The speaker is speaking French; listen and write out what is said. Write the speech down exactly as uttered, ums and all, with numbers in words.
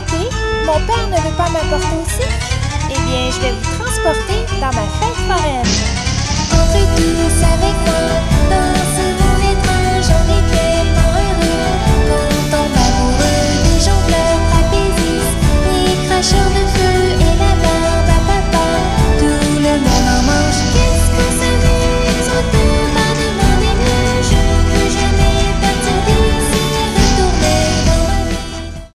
été, mon père ne veut pas m'apporter au cirque? Eh bien, je vais vous transporter dans ma fête foraine. Entrez tous avec moi dans